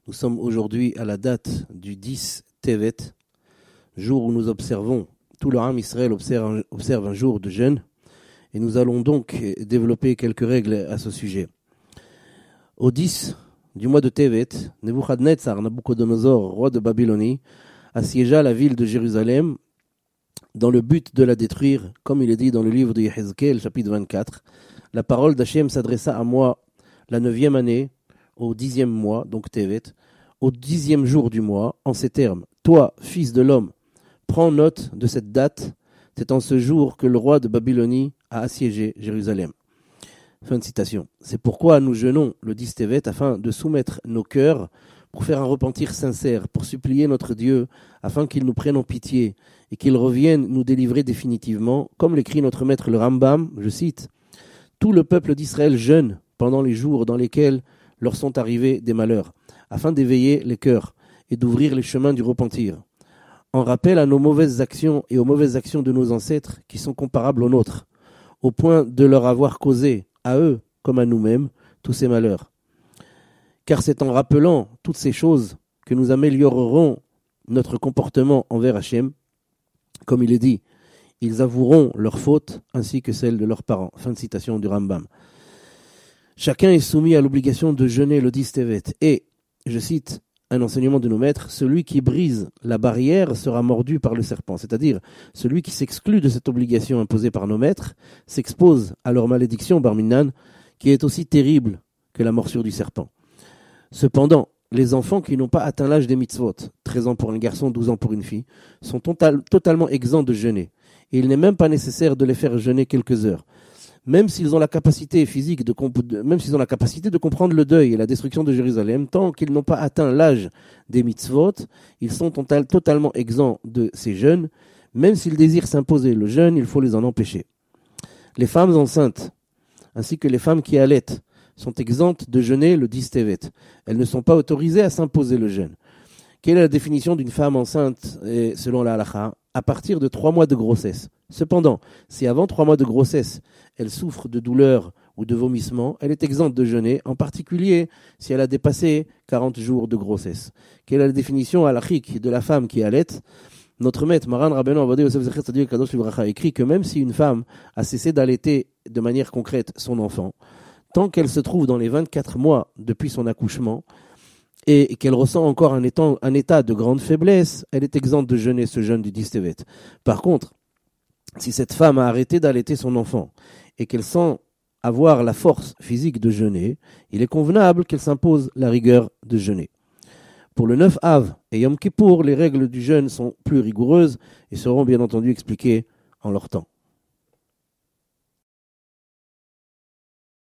Nous sommes aujourd'hui à la date du 10 Tevet, jour où nous observons, tout le Ham Israël observe un jour de jeûne, et nous allons donc développer quelques règles à ce sujet. Au 10 du mois de Tevet, Nebuchadnezzar, Nabucodonosor, roi de Babylonie, assiégea la ville de Jérusalem dans le but de la détruire, comme il est dit dans le livre de Yehezkel, chapitre 24. La parole d'Hachem s'adressa à moi la 9e année, au 10e mois, donc Tevet, au 10e jour du mois, en ces termes. Toi, fils de l'homme, prends note de cette date, c'est en ce jour que le roi de Babylonie a assiégé Jérusalem. Fin de citation. C'est pourquoi nous jeûnons le 10 Tevet afin de soumettre nos cœurs pour faire un repentir sincère, pour supplier notre Dieu afin qu'il nous prenne en pitié et qu'il revienne nous délivrer définitivement, comme l'écrit notre maître le Rambam, je cite, « Tout le peuple d'Israël jeûne pendant les jours dans lesquels leur sont arrivés des malheurs, afin d'éveiller les cœurs et d'ouvrir les chemins du repentir, en rappel à nos mauvaises actions et aux mauvaises actions de nos ancêtres qui sont comparables aux nôtres, au point de leur avoir causé, à eux comme à nous-mêmes, tous ces malheurs. Car c'est en rappelant toutes ces choses que nous améliorerons notre comportement envers Hachem, comme il est dit, ils avoueront leurs fautes ainsi que celles de leurs parents. » Fin de citation du Rambam. Chacun est soumis à l'obligation de jeûner le 10 Tevet. Et, je cite un enseignement de nos maîtres, celui qui brise la barrière sera mordu par le serpent. C'est-à-dire, celui qui s'exclut de cette obligation imposée par nos maîtres s'expose à leur malédiction, Barminan, qui est aussi terrible que la morsure du serpent. Cependant, les enfants qui n'ont pas atteint l'âge des mitzvot, 13 ans pour un garçon, 12 ans pour une fille, sont totalement exempts de jeûner. Et il n'est même pas nécessaire de les faire jeûner quelques heures. Même s'ils ont la capacité physique même s'ils ont la capacité de comprendre le deuil et la destruction de Jérusalem, tant qu'ils n'ont pas atteint l'âge des mitzvot, ils sont totalement exempts de ces jeûnes. Même s'ils désirent s'imposer le jeûne, il faut les en empêcher. Les femmes enceintes, ainsi que les femmes qui allaitent, sont exemptes de jeûner le 10 Tevet. Elles ne sont pas autorisées à s'imposer le jeûne. Quelle est la définition d'une femme enceinte selon la halakha ? À partir de 3 mois de grossesse. Cependant, si avant 3 mois de grossesse, elle souffre de douleurs ou de vomissements, elle est exempte de jeûner, en particulier si elle a dépassé 40 jours de grossesse. Quelle est la définition halakhique de la femme qui allait ? Notre maître, Maran Rabbeinu Ovadia Yosef Zecher Tzaddik Kadosh Livracha, écrit que même si une femme a cessé d'allaiter de manière concrète son enfant, tant qu'elle se trouve dans les 24 mois depuis son accouchement, et qu'elle ressent encore un état de grande faiblesse, elle est exempte de jeûner ce jeûne du 10 Tevet. Par contre, si cette femme a arrêté d'allaiter son enfant et qu'elle sent avoir la force physique de jeûner, il est convenable qu'elle s'impose la rigueur de jeûner. Pour le 9 Av et Yom Kippour, les règles du jeûne sont plus rigoureuses et seront bien entendu expliquées en leur temps.